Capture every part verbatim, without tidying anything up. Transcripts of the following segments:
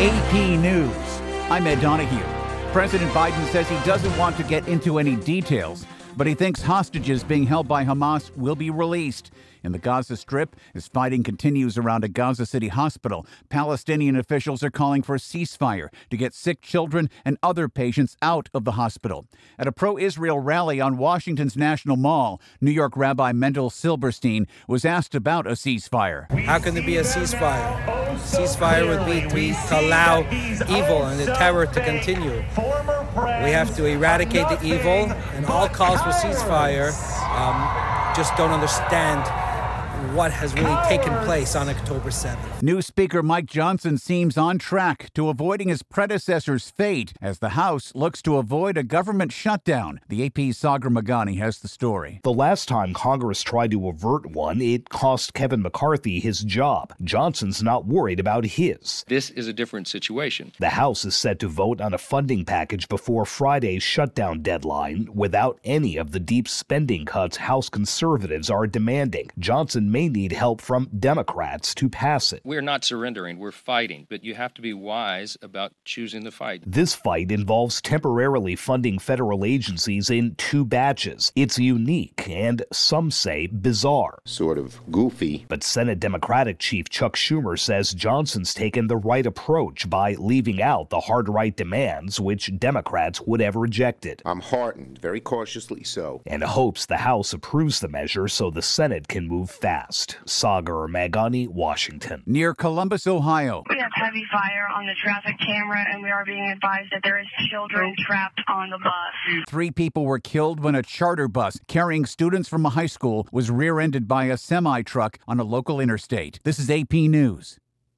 A P News. I'm Ed Donahue. President Biden says he doesn't want to get into any details, but he thinks hostages being held by Hamas will be released. In the Gaza Strip, as fighting continues around a Gaza City hospital, Palestinian officials are calling for a ceasefire to get sick children and other patients out of the hospital. At a pro-Israel rally on Washington's National Mall, New York Rabbi Mendel Silberstein was asked about a ceasefire. How can there be a ceasefire? Ceasefire would be to, to allow evil and the terror to continue. We have to eradicate the evil, and all calls for ceasefire um, just don't understand what has really taken place on October seventh. New Speaker Mike Johnson seems on track to avoiding his predecessor's fate as the House looks to avoid a government shutdown. The A P's Sagar Meghani has the story. The last time Congress tried to avert one, it cost Kevin McCarthy his job. Johnson's not worried about his. This is a different situation. The House is set to vote on a funding package before Friday's shutdown deadline without any of the deep spending cuts House conservatives are demanding. Johnson may need help from Democrats to pass it. We're not surrendering, we're fighting, but you have to be wise about choosing the fight. This fight involves temporarily funding federal agencies in two batches. It's unique and, some say, bizarre. Sort of goofy. But Senate Democratic Chief Chuck Schumer says Johnson's taken the right approach by leaving out the hard-right demands which Democrats would have rejected. I'm heartened, very cautiously so. And hopes the House approves the measure so the Senate can move fast. Sagar Meghani, Washington. Near Columbus, Ohio. We have heavy fire on the traffic camera, and we are being advised that there is children trapped on the bus. Three people were killed when a charter bus carrying students from a high school was rear-ended by a semi-truck on a local interstate. This is A P News.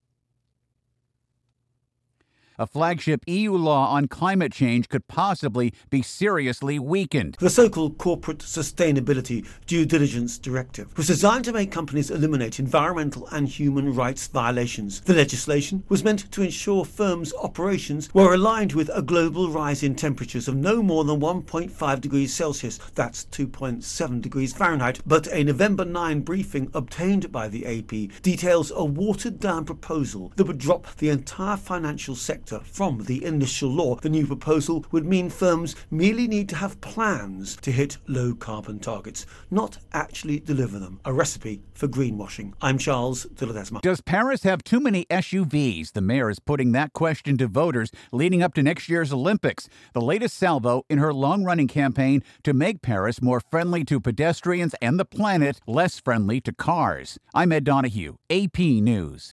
A flagship E U law on climate change could possibly be seriously weakened. The so-called Corporate Sustainability Due Diligence Directive was designed to make companies eliminate environmental and human rights violations. The legislation was meant to ensure firms' operations were aligned with a global rise in temperatures of no more than one point five degrees Celsius, that's two point seven degrees Fahrenheit, but a November ninth briefing obtained by the A P details a watered-down proposal that would drop the entire financial sector from the initial law. The new proposal would mean firms merely need to have plans to hit low carbon targets, not actually deliver them. A recipe for greenwashing. I'm Charles de Ledesma. Does Paris have too many S U Vs? The mayor is putting that question to voters leading up to next year's Olympics. The latest salvo in her long-running campaign to make Paris more friendly to pedestrians and the planet, less friendly to cars. I'm Ed Donahue, A P News.